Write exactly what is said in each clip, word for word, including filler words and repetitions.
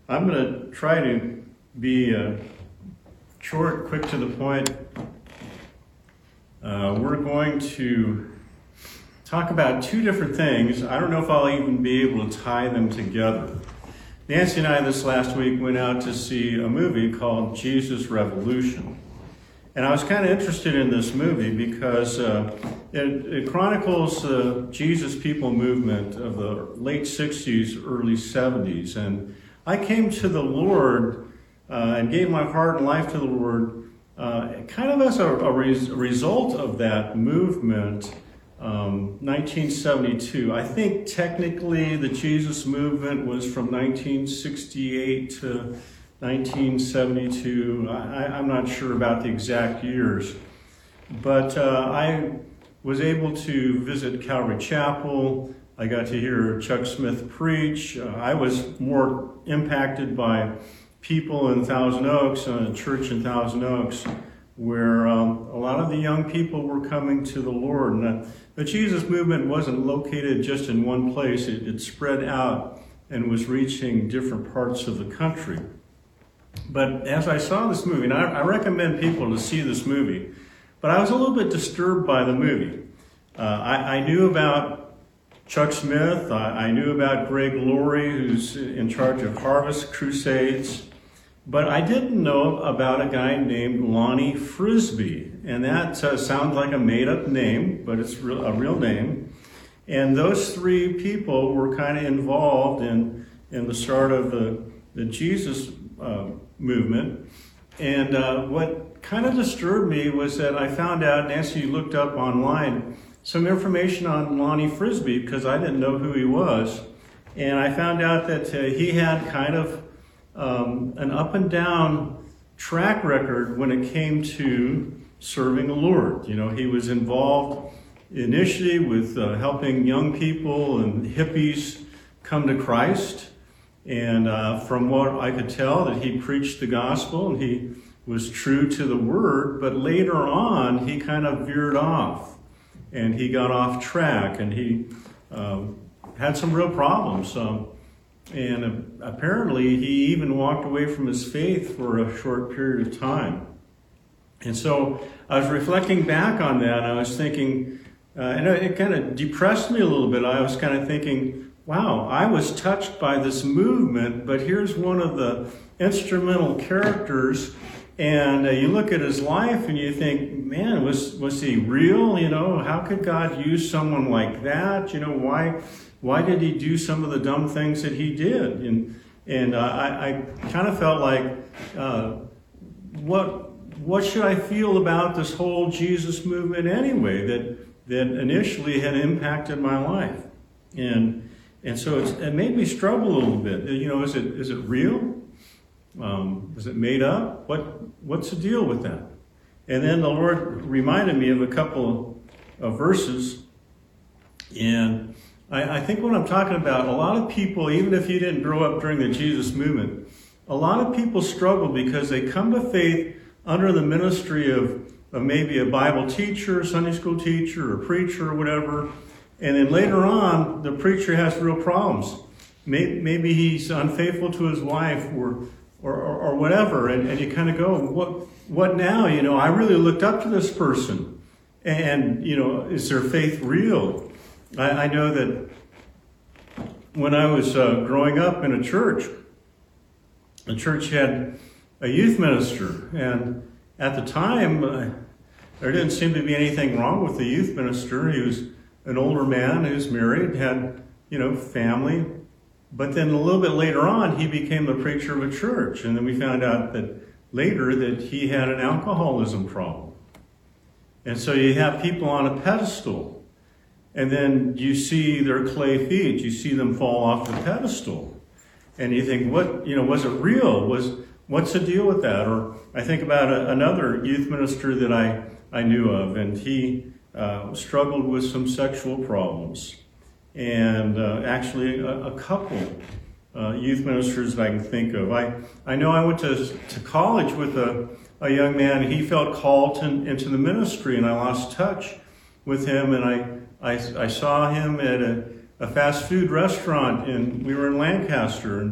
I'm going to try to be uh, short, quick to the point. Uh, we're going to talk about two different things. I don't know if I'll even be able to tie them together. Nancy and I this last week went out to see a movie called Jesus Revolution. And I was kind of interested in this movie because uh, it, it chronicles the Jesus People movement of the late sixties, early seventies. And I came to the Lord uh, and gave my heart and life to the Lord uh, kind of as a, a res- result of that movement, um, nineteen seventy-two. I think technically the Jesus movement was from nineteen sixty-eight to nineteen seventy-two. I, I'm not sure about the exact years, but uh, I was able to visit Calvary Chapel. I got to hear Chuck Smith preach. Uh, I was more impacted by people in Thousand Oaks, a church in Thousand Oaks, where um, a lot of the young people were coming to the Lord. And uh, the Jesus movement wasn't located just in one place. It, it spread out and was reaching different parts of the country. But as I saw this movie, and I, I recommend people to see this movie, but I was a little bit disturbed by the movie. Uh, I, I knew about Chuck Smith. I, I knew about Greg Laurie, who's in charge of Harvest Crusades, but I didn't know about a guy named Lonnie Frisbee, and that uh, sounds like a made-up name, but it's real, a real name. And those three people were kind of involved in, in the start of the, the Jesus uh, movement. And uh, what kind of disturbed me was that I found out, Nancy looked up online, some information on Lonnie Frisbee because I didn't know who he was. And I found out that uh, he had kind of um, an up and down track record when it came to serving the Lord. You know, he was involved initially with uh, helping young people and hippies come to Christ. And uh, from what I could tell, that he preached the gospel and he was true to the word, but later on he kind of veered off. And he got off track, and he um, had some real problems. Um, and uh, apparently, he even walked away from his faith for a short period of time. And so I was reflecting back on that, and I was thinking, uh, and it kind of depressed me a little bit. I was kind of thinking, wow, I was touched by this movement, but here's one of the instrumental characters. And uh, you look at his life and you think, man, was was he real? You know, how could God use someone like that? You know, why why did he do some of the dumb things that he did? And and uh, I, I kind of felt like, uh, what what should I feel about this whole Jesus movement anyway? That that initially had impacted my life, and and so it's, it made me struggle a little bit. You know, is it is it real? Um, is it made up? What what's the deal with that? And then the Lord reminded me of a couple of, of verses. And I, I think what I'm talking about, a lot of people, even if you didn't grow up during the Jesus movement, a lot of people struggle because they come to faith under the ministry of, of maybe a Bible teacher, Sunday school teacher, or preacher, or whatever. And then later on, the preacher has real problems. Maybe, maybe he's unfaithful to his wife, or Or, or, or whatever, and, and you kind of go, what what now? You know, I really looked up to this person, and, you know, is their faith real? I, I know that when I was uh, growing up in a church, the church had a youth minister, and at the time, uh, there didn't seem to be anything wrong with the youth minister. He was an older man who was married, had, you know, family. But then a little bit later on, he became the preacher of a church. And then we found out that later that he had an alcoholism problem. And so you have people on a pedestal. And then you see their clay feet. You see them fall off the pedestal. And you think, what, you know, was it real? Was, what's the deal with that? Or I think about a, another youth minister that I, I knew of. And he uh, struggled with some sexual problems. And uh, actually a, a couple uh, youth ministers that I can think of. I, I know I went to, to college with a, a young man. He felt called to, into the ministry, and I lost touch with him. And I, I, I saw him at a, a fast food restaurant, and we were in Lancaster. And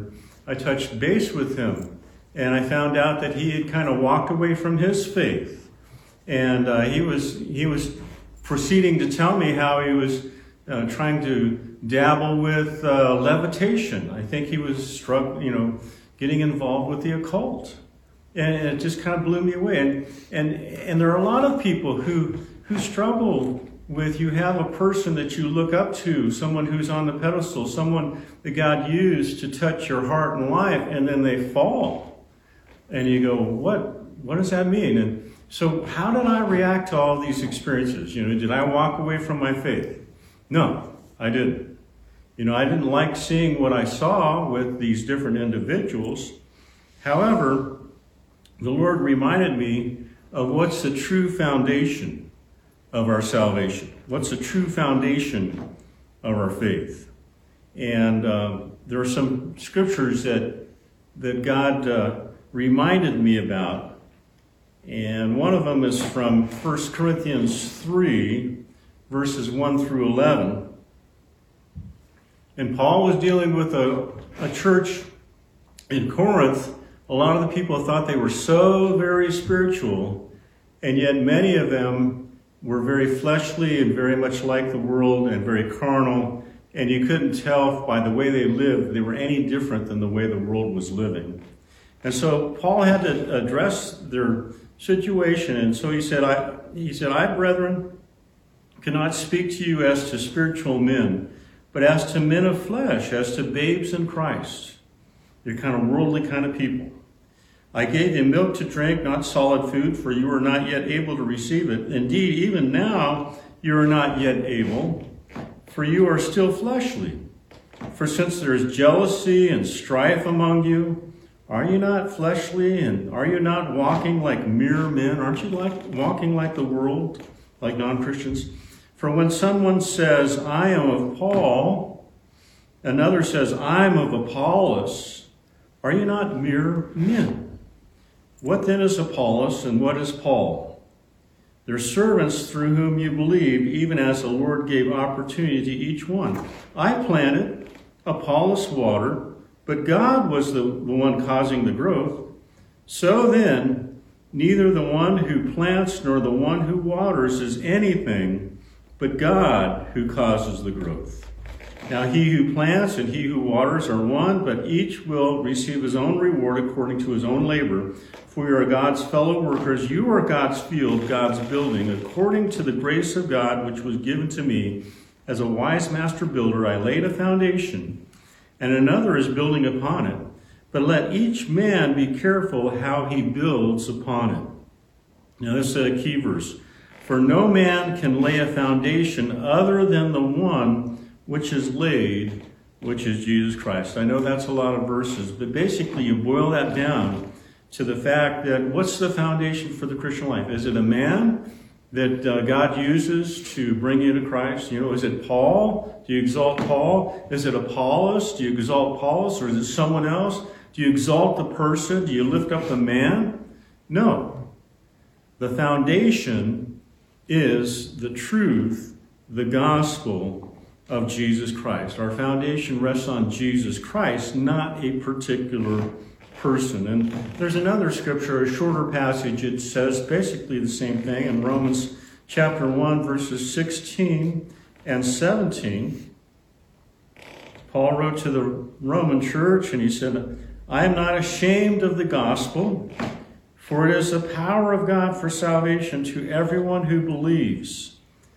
I touched base with him, and I found out that he had kind of walked away from his faith. And uh, he was he was proceeding to tell me how he was uh, trying to dabble with uh, levitation. I think he was struck, you know, getting involved with the occult. And it just kind of blew me away. And and and there are a lot of people who who struggle with, you have a person that you look up to, someone who's on the pedestal, someone that God used to touch your heart and life, and then they fall. And you go, what? What does that mean? And so how did I react to all these experiences? You know, did I walk away from my faith? No, I didn't. You know, I didn't like seeing what I saw with these different individuals. However, the Lord reminded me of what's the true foundation of our salvation. What's the true foundation of our faith? And uh, there are some scriptures that that God uh, reminded me about. And one of them is from First Corinthians three, verses one through eleven. And Paul was dealing with a, a church in Corinth. A lot of the people thought they were so very spiritual, and yet many of them were very fleshly and very much like the world and very carnal, and you couldn't tell by the way they lived they were any different than the way the world was living. And so Paul had to address their situation, and so he said, I, he said, I, brethren, cannot speak to you as to spiritual men, but as to men of flesh, as to babes in Christ. You're kind of worldly kind of people. I gave you milk to drink, not solid food, for you are not yet able to receive it. Indeed, even now you are not yet able, for you are still fleshly. For since there is jealousy and strife among you, are you not fleshly, and are you not walking like mere men? Aren't you like walking like the world, like non-Christians? For when someone says, I am of Paul, another says, I'm of Apollos, are you not mere men? What then is Apollos, and what is Paul? They're servants through whom you believe, even as the Lord gave opportunity to each one. I planted, Apollos watered, but God was the, the one causing the growth. So then, neither the one who plants nor the one who waters is anything, but God who causes the growth. Now he who plants and he who waters are one, but each will receive his own reward according to his own labor. For you are God's fellow workers. You are God's field, God's building. According to the grace of God which was given to me, as a wise master builder, I laid a foundation, and another is building upon it. But let each man be careful how he builds upon it. Now this is a key verse. For no man can lay a foundation other than the one which is laid, which is Jesus Christ. I know that's a lot of verses, but basically you boil that down to the fact that what's the foundation for the Christian life? Is it a man that uh, God uses to bring you to Christ? You know, is it Paul? Do you exalt Paul? Is it Apollos? Do you exalt Apollos? Or is it someone else? Do you exalt the person? Do you lift up the man? No. The foundation is the truth, the gospel of Jesus Christ. Our foundation rests on Jesus Christ, not a particular person. And there's another scripture, a shorter passage. It says basically the same thing in Romans chapter one, verses sixteen and seventeen. Paul wrote to the Roman church and he said, I am not ashamed of the gospel, for it is the power of God for salvation to everyone who believes,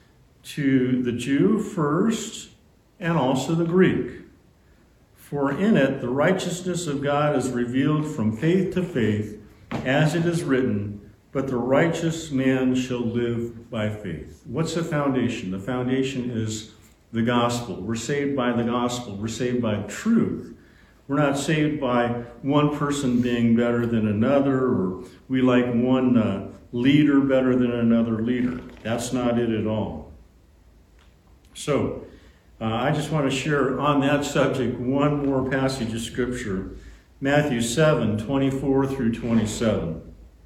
to the Jew first, and also the Greek. For in it the righteousness of God is revealed from faith to faith, as it is written, but the righteous man shall live by faith. What's the foundation? The foundation is the gospel. We're saved by the gospel. We're saved by truth. We're not saved by one person being better than another, or we like one uh, leader better than another leader. That's not it at all. So, uh, I just want to share on that subject one more passage of Scripture, Matthew seven, twenty-four through twenty-seven.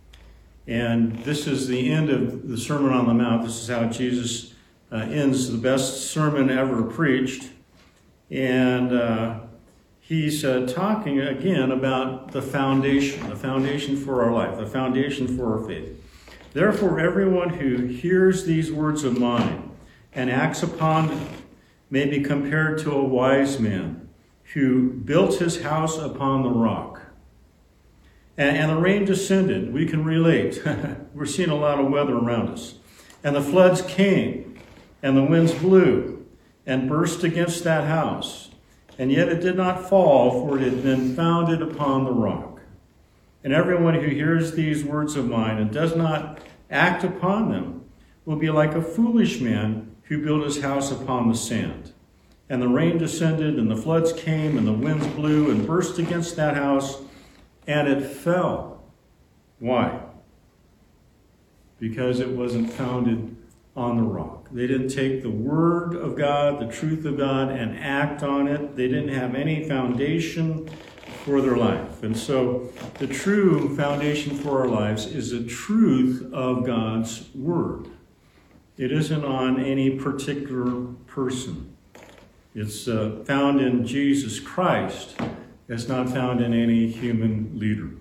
And this is the end of the Sermon on the Mount. This is how Jesus uh, ends the best sermon ever preached. And uh, he's uh, talking again about the foundation, the foundation for our life, the foundation for our faith. Therefore, everyone who hears these words of mine and acts upon them may be compared to a wise man who built his house upon the rock. And, and the rain descended. We can relate. We're seeing a lot of weather around us. And the floods came, and the winds blew and burst against that house. And yet it did not fall, for it had been founded upon the rock. And everyone who hears these words of mine and does not act upon them will be like a foolish man who built his house upon the sand. And the rain descended, and the floods came, and the winds blew and burst against that house, and it fell. Why? Because it wasn't founded on the rock. They didn't take the word of God, the truth of God, and act on it. They didn't have any foundation for their life. And so the true foundation for our lives is the truth of God's word. It isn't on any particular person. It's uh, found in Jesus Christ. It's not found in any human leader.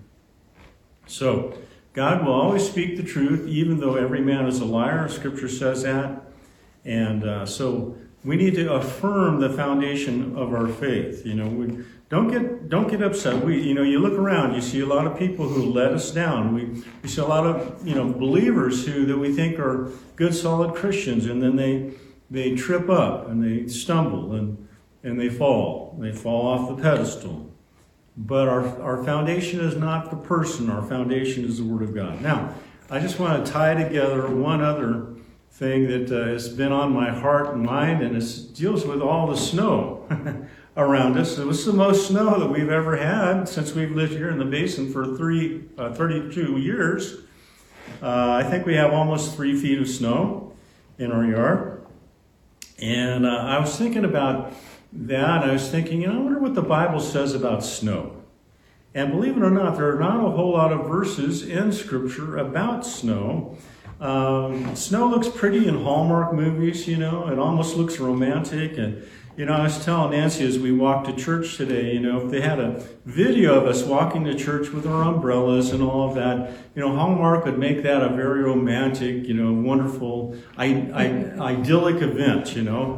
So God will always speak the truth, even though every man is a liar. Scripture says that. And uh, so we need to affirm the foundation of our faith. You know, we don't get don't get upset. We, you know, you look around, you see a lot of people who let us down. We, we see a lot of, you know, believers who that we think are good, solid Christians, and then they they trip up and they stumble and and they fall. They fall off the pedestal. But our, our foundation is not the person. Our foundation is the Word of God. Now, I just want to tie together one other thing that uh, has been on my heart and mind, and it deals with all the snow around us. It was the most snow that we've ever had since we've lived here in the basin for three, uh, thirty-two years. Uh, I think we have almost three feet of snow in our yard. And uh, I was thinking about that. I was thinking, you know, I wonder what the Bible says about snow. And believe it or not, there are not a whole lot of verses in Scripture about snow. Um, snow looks pretty in Hallmark movies, you know. It almost looks romantic. And, you know, I was telling Nancy as we walked to church today, you know, if they had a video of us walking to church with our umbrellas and all of that, you know, Hallmark would make that a very romantic, you know, wonderful, I- I- idyllic event, you know.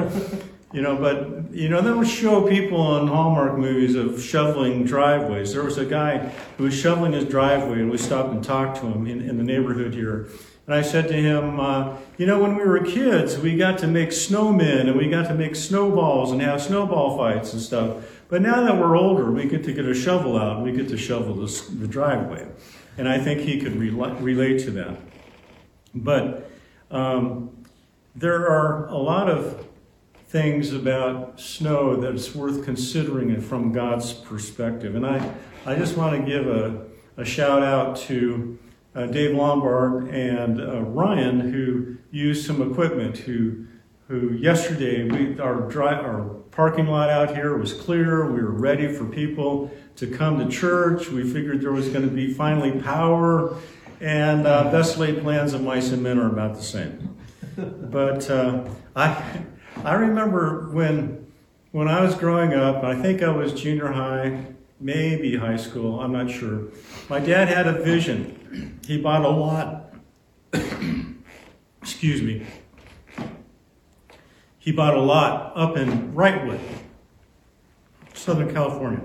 You know, but, you know, they would show people in Hallmark movies of shoveling driveways. There was a guy who was shoveling his driveway, and we stopped and talked to him in, in the neighborhood here. And I said to him, uh, you know, when we were kids, we got to make snowmen, and we got to make snowballs and have snowball fights and stuff. But now that we're older, we get to get a shovel out, and we get to shovel this, the driveway. And I think he could re- relate to that. But um, there are a lot of things about snow that's worth considering from God's perspective. And I, I just want to give a, a shout out to uh, Dave Lombard and uh, Ryan, who used some equipment, who who yesterday, we, our, dry, our parking lot out here was clear. We were ready for people to come to church. We figured there was going to be finally power, and uh, best laid plans of mice and men are about the same. But uh, I... I remember when when I was growing up, I think I was junior high, maybe high school, I'm not sure. My dad had a vision. He bought a lot, excuse me, he bought a lot up in Wrightwood, Southern California.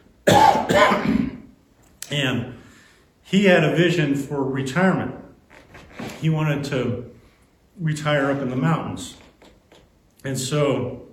And he had a vision for retirement. He wanted to retire up in the mountains. And so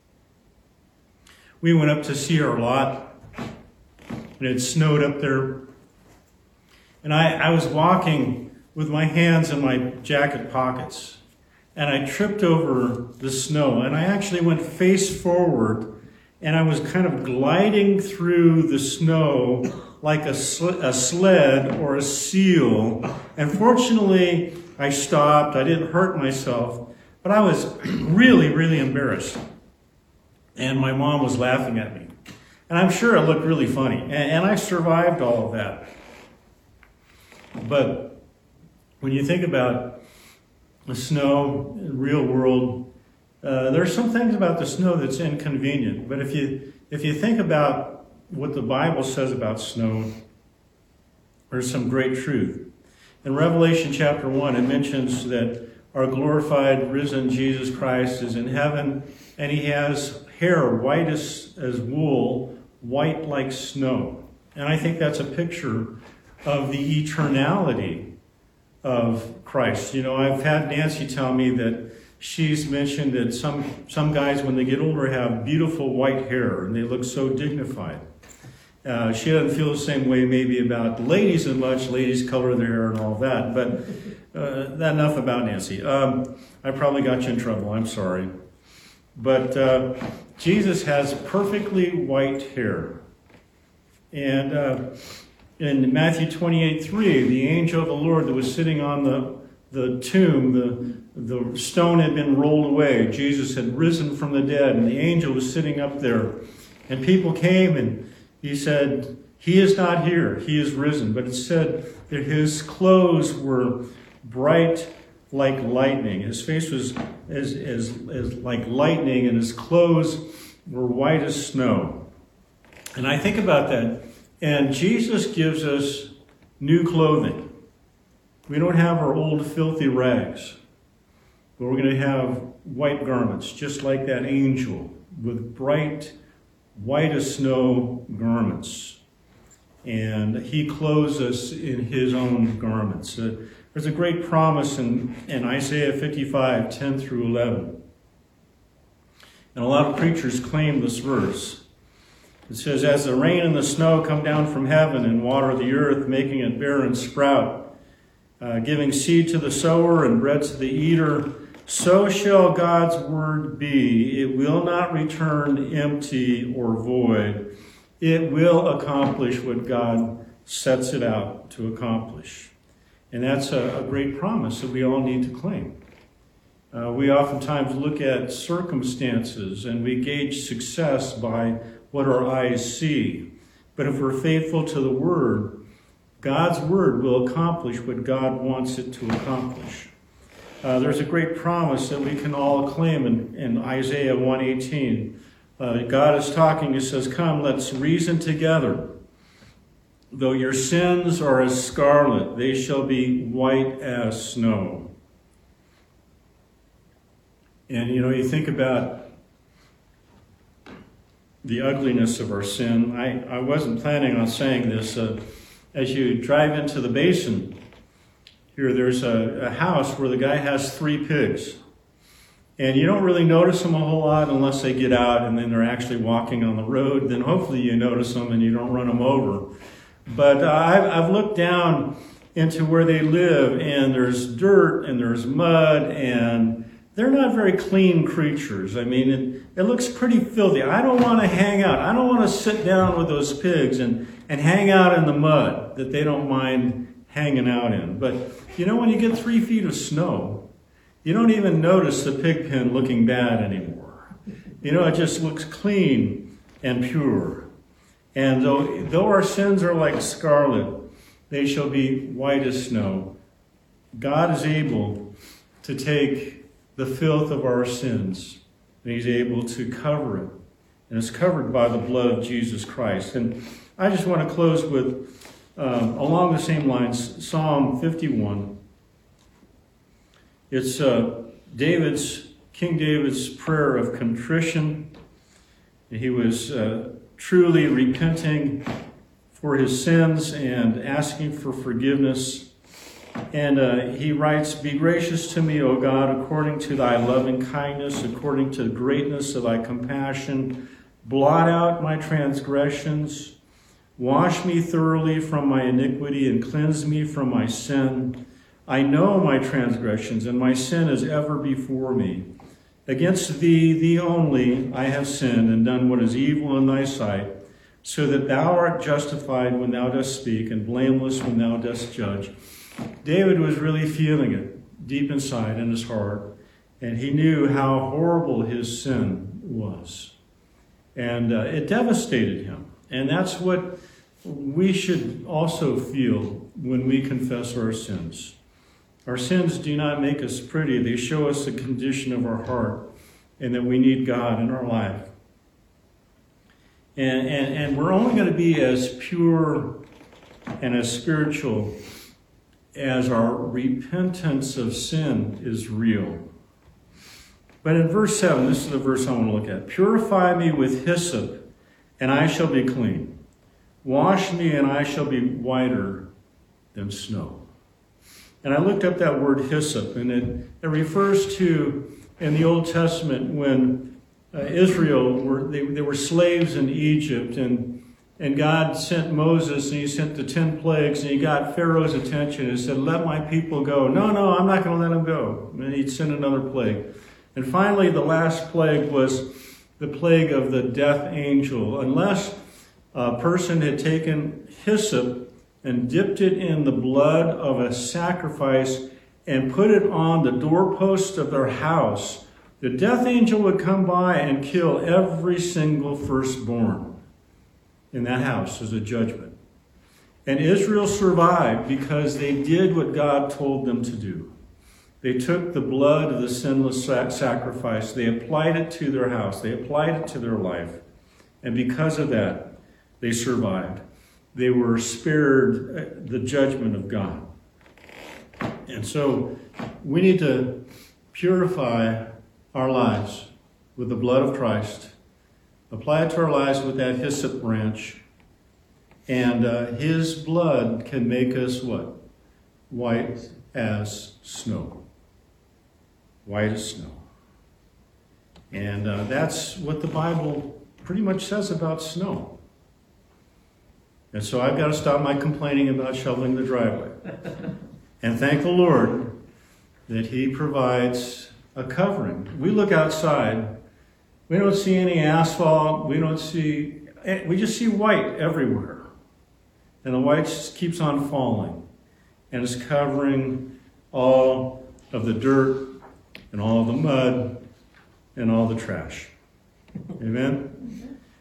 we went up to see our lot, and it snowed up there. And I, I was walking with my hands in my jacket pockets, and I tripped over the snow, and I actually went face forward, and I was kind of gliding through the snow like a, sl- a sled or a seal. And fortunately, I stopped. I didn't hurt myself. But I was really, really embarrassed. And my mom was laughing at me. And I'm sure it looked really funny. And, and I survived all of that. But when you think about the snow in the real world, uh, there are some things about the snow that's inconvenient. But if you if you think about what the Bible says about snow, there's some great truth. In Revelation chapter one, it mentions that our glorified, risen Jesus Christ is in heaven, and he has hair white as, as wool, white like snow. And I think that's a picture of the eternality of Christ. You know, I've had Nancy tell me that she's mentioned that some, some guys, when they get older, have beautiful white hair, and they look so dignified. Uh, she doesn't feel the same way maybe about ladies as much. Ladies color their hair and all that. But uh, enough about Nancy. Um, I probably got you in trouble. I'm sorry. But uh, Jesus has perfectly white hair. And uh, in Matthew twenty-eight three, the angel of the Lord that was sitting on the, the tomb, the, the stone had been rolled away. Jesus had risen from the dead, and the angel was sitting up there. And people came, and he said, he is not here, he is risen. But it said that his clothes were bright like lightning. His face was as, as, as like lightning, and his clothes were white as snow. And I think about that. And Jesus gives us new clothing. We don't have our old filthy rags, but we're going to have white garments, just like that angel, with bright, white as snow garments. And he clothes us in his own garments. Uh, there's a great promise in, in Isaiah fifty-five, ten through eleven. And a lot of preachers claim this verse. It says, as the rain and the snow come down from heaven and water the earth, making it bear and sprout, uh, giving seed to the sower and bread to the eater, so shall God's word be. It will not return empty or void. It will accomplish what God sets it out to accomplish. And that's a, a great promise that we all need to claim. Uh, we oftentimes look at circumstances and we gauge success by what our eyes see. But if we're faithful to the word, God's word will accomplish what God wants it to accomplish. Uh, there's a great promise that we can all claim in, in Isaiah one eighteen. Uh, God is talking, he says, come, let's reason together. Though your sins are as scarlet, they shall be white as snow. And, you know, you think about the ugliness of our sin. I, I wasn't planning on saying this. Uh, as you drive into the basin, here there's a, a house where the guy has three pigs. And you don't really notice them a whole lot unless they get out and then they're actually walking on the road. Then hopefully you notice them and you don't run them over. But uh, I've, I've looked down into where they live, and there's dirt and there's mud, and they're not very clean creatures. I mean, it, it looks pretty filthy. I don't want to hang out. I don't want to sit down with those pigs and, and hang out in the mud that they don't mind hanging out in. But, you know, when you get three feet of snow, you don't even notice the pig pen looking bad anymore. You know, it just looks clean and pure. And though, though our sins are like scarlet, they shall be white as snow. God is able to take the filth of our sins, and he's able to cover it. And it's covered by the blood of Jesus Christ. And I just want to close with, um, along the same lines, Psalm fifty-one. It's uh, David's, King David's prayer of contrition. He was uh, truly repenting for his sins and asking for forgiveness. And uh, he writes, be gracious to me, O God, according to thy loving kindness, according to the greatness of thy compassion. Blot out my transgressions. Wash me thoroughly from my iniquity and cleanse me from my sin. I know my transgressions, and my sin is ever before me. Against thee, thee only, I have sinned and done what is evil in thy sight, so that thou art justified when thou dost speak, and blameless when thou dost judge. David was really feeling it deep inside in his heart, and he knew how horrible his sin was. And uh, it devastated him. And that's what we should also feel when we confess our sins. Our sins do not make us pretty. They show us the condition of our heart and that we need God in our life. And, and, and we're only going to be as pure and as spiritual as our repentance of sin is real. But in verse seven, this is the verse I want to look at. Purify me with hyssop, and I shall be clean. Wash me, and I shall be whiter than snow. And I looked up that word hyssop, and it, it refers to, in the Old Testament, when uh, Israel, were they, they were slaves in Egypt, and, and God sent Moses, and he sent the ten plagues, and he got Pharaoh's attention and said, let my people go. No, no, I'm not going to let them go. And he'd send another plague. And finally, the last plague was the plague of the death angel. Unless a person had taken hyssop and dipped it in the blood of a sacrifice and put it on the doorpost of their house, the death angel would come by and kill every single firstborn in that house as a judgment. And Israel survived because they did what God told them to do. They took the blood of the sinless sacrifice, they applied it to their house, they applied it to their life, and because of that, they survived. They were spared the judgment of God. And so we need to purify our lives with the blood of Christ, apply it to our lives with that hyssop branch, and uh, his blood can make us what? White as snow. White as snow. And uh, that's what the Bible pretty much says about snow. And so I've got to stop my complaining about shoveling the driveway. And thank the Lord that he provides a covering. We look outside, we don't see any asphalt, we don't see, we just see white everywhere. And the white just keeps on falling. And it's covering all of the dirt and all the mud and all the trash. Amen?